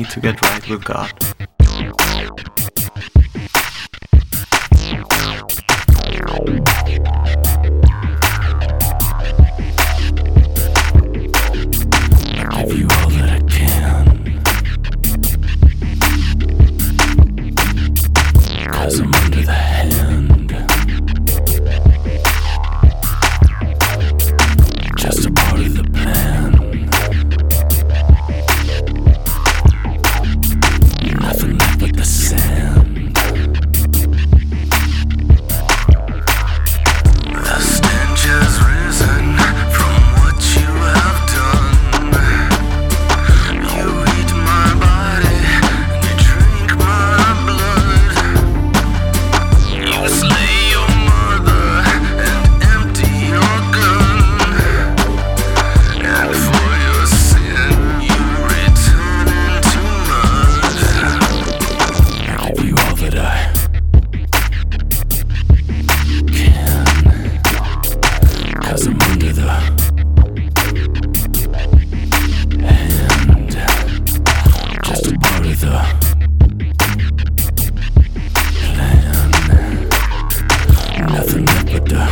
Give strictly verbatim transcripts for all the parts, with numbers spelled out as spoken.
to get right with God. I give you all that I can, 'cause I'm under the hand. Just a part of the plan. Nothing left but the sand. The stench has risen from what you have done. You eat my body and you drink my blood. You slay your mother and empty your gun. And for your sin you return into mud. I give you all that I can, 'cause I'm under the hand. Just a part of the plan. Nothing left but the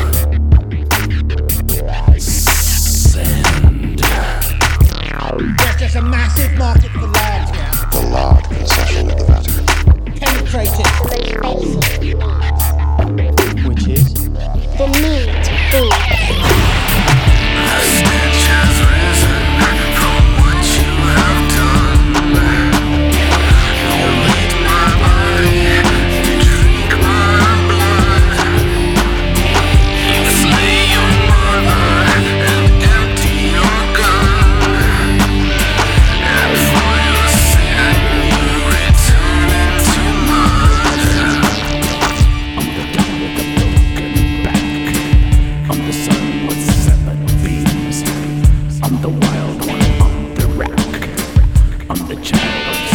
sand. There's just a massive market for land here. The lard concession of the Vatican. Penetrated. Which is The need food. The stench has risen from what you have done. You eat my body, you drink my blood. You slay your mother and empty your gun. And for your sin you return into mud. I'm the guy with the broken back. I'm the sun with seven beams. I'm the wild one on the rack. I'm the child of